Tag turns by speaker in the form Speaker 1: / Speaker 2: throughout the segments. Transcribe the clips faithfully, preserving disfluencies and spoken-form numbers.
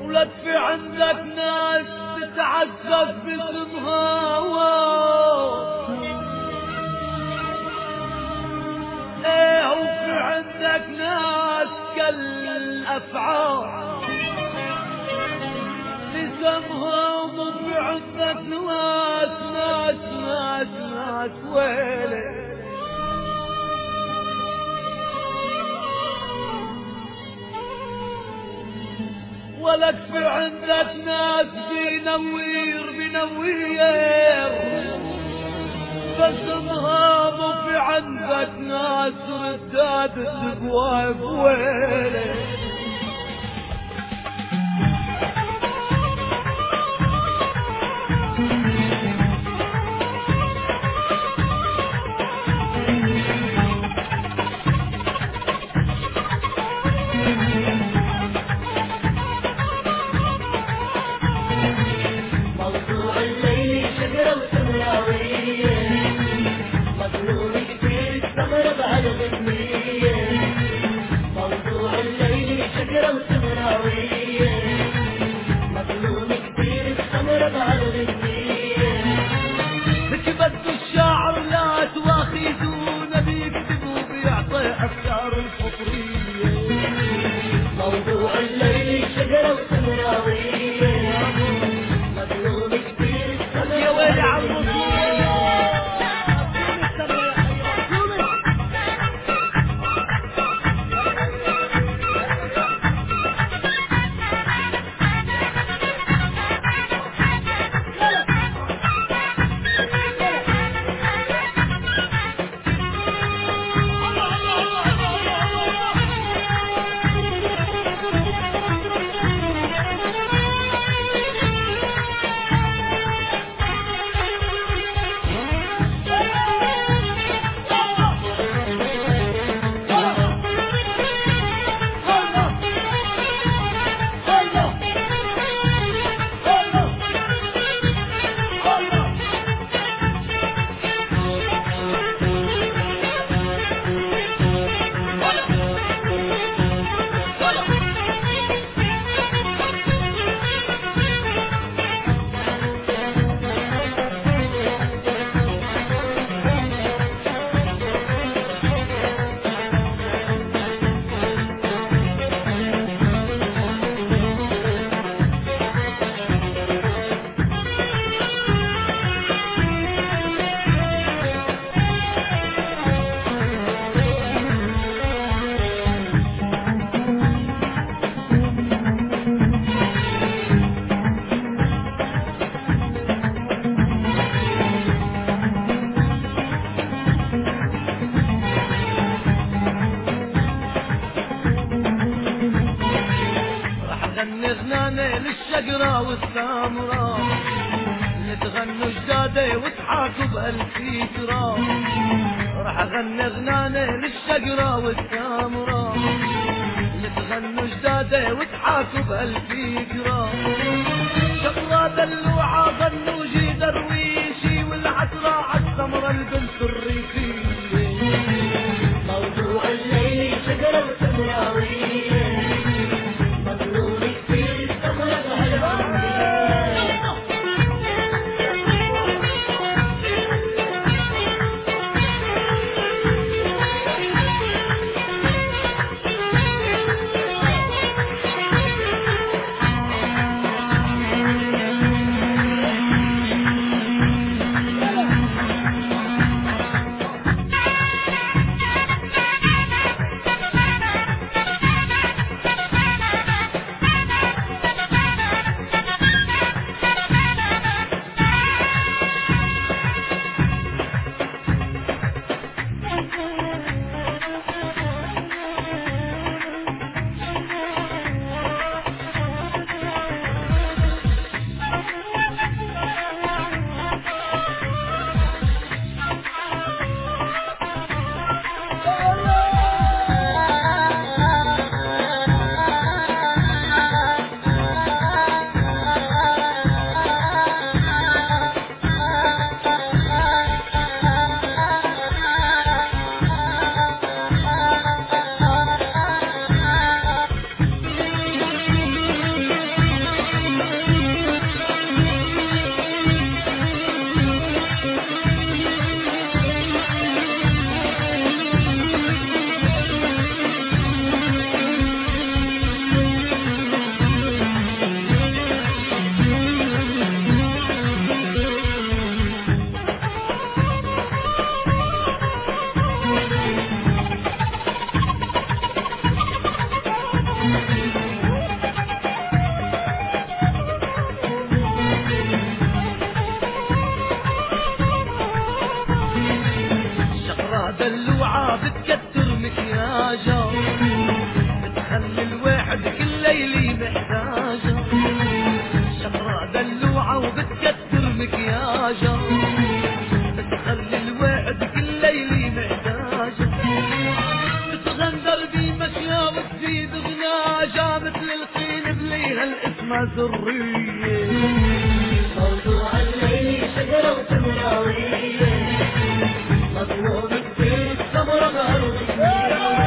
Speaker 1: ولك في عندك ناس تتعذب باسمها، ايه وفي عندك ناس كالافعار باسمها، وفي عندك ناس ناس ناس ناس ويلي. ولك في عندك ناس بنوير بنوير باسمها، وفي عندك ناس رداد تقوى بويلي. للشجرة والسامرة اللي تغنوا جدادي وتحاكوا بهالفكرة. راح اغني غناني للشجرة والسامرة اللي تغنوا جدادي وتحاكوا بهالفكرة. شطرة دلوعة ظنوجي درويشي والعسرة عالسمرة البنت الريفية.
Speaker 2: موضوع الليل شجرة وسمراوية
Speaker 1: الاسم سرية.
Speaker 2: موضوع الليل شجرة وتمراوية مطلوب كتير الصبر غربية.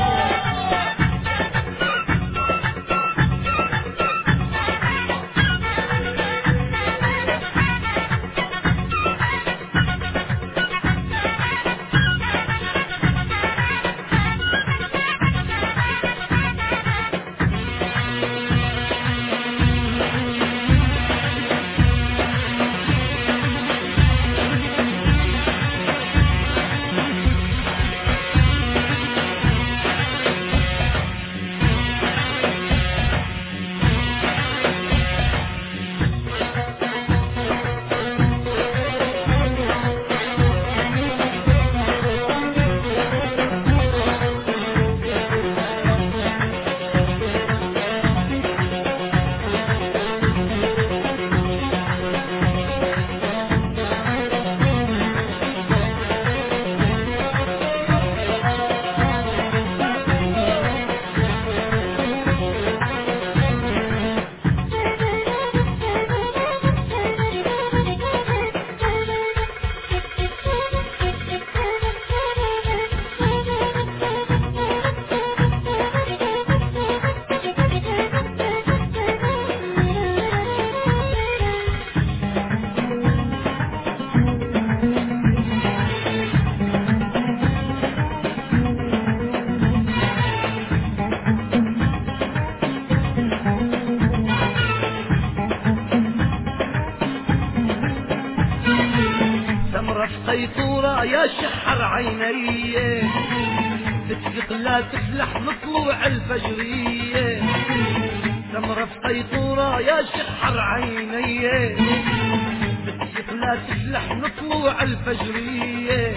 Speaker 1: قيطورة يا شحر عيني تسبق لا تفلح بطلوع الفجرية. تمر في قيطورة يا شحر عيني تسبق لا تفلح بطلوع الفجرية.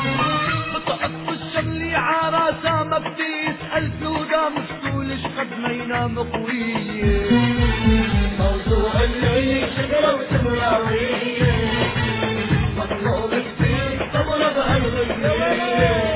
Speaker 1: بتقط الشمل عراسة ما بدي يسأل سودا مفتولش قد ما ينام قوية.
Speaker 2: موضوع الليل شجرة وتمراوية مطلوب كتير صبر بقلبي.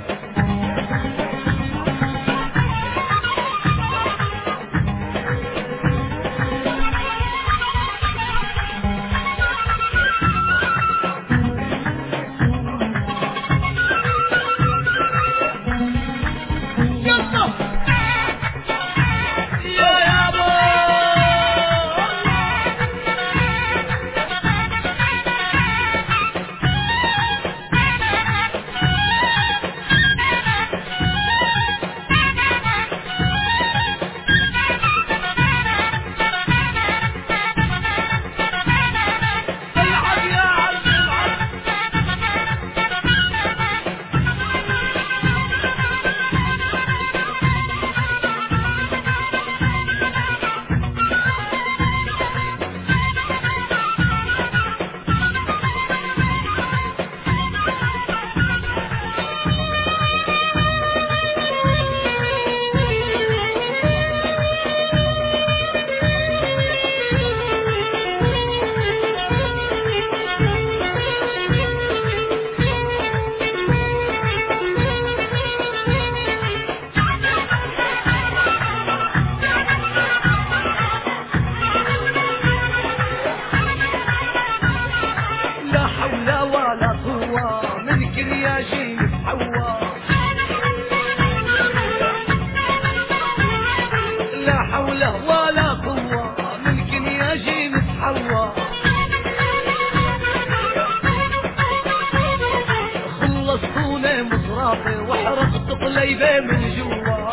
Speaker 1: وحرقت قليبه من جوا.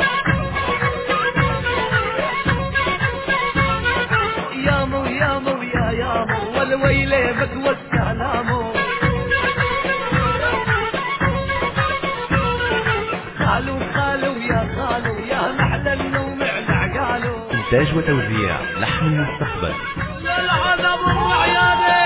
Speaker 1: يامو يامو يا يامو والويلة بكوى السلامو. خالو خالو يا خالو يا محلى النوم على عقالو.
Speaker 3: إنتاج وتوزيع لحن المستقبل.
Speaker 1: لا العذاب الرعياني.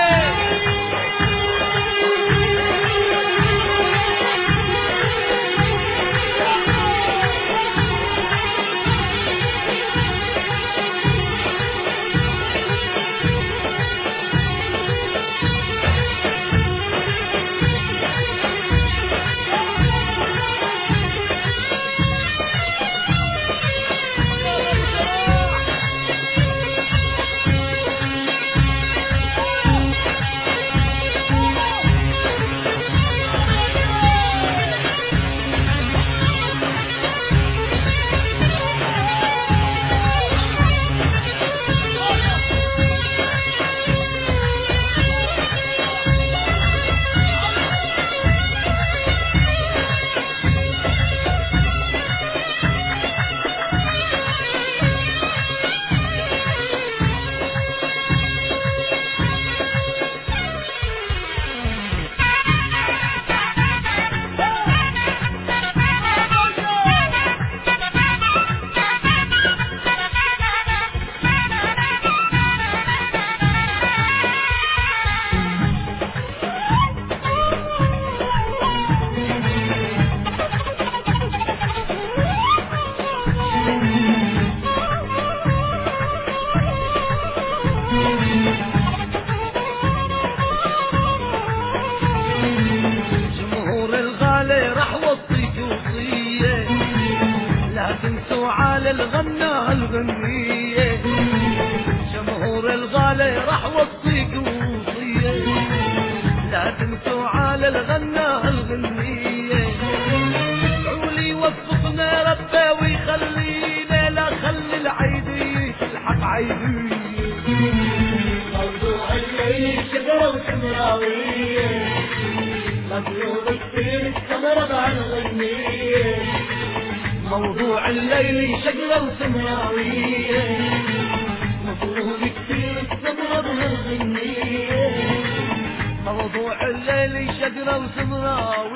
Speaker 1: بهالغنية جمهور الغالي راح وصيك وصية لا تنسوا على الغنى الغنية ادعولي وفقنا ربي ويخلينا لا خلي العيدي تلحق عيدي
Speaker 2: موضوع الليل شجرة وسمراوية مطلوب كتير السمرة بهالغنية
Speaker 1: موضوع الليل شجرة وسمراوية
Speaker 2: مطلوب كتير السمرة بهالغنية
Speaker 1: موضوع الليل شجرة وسمراوية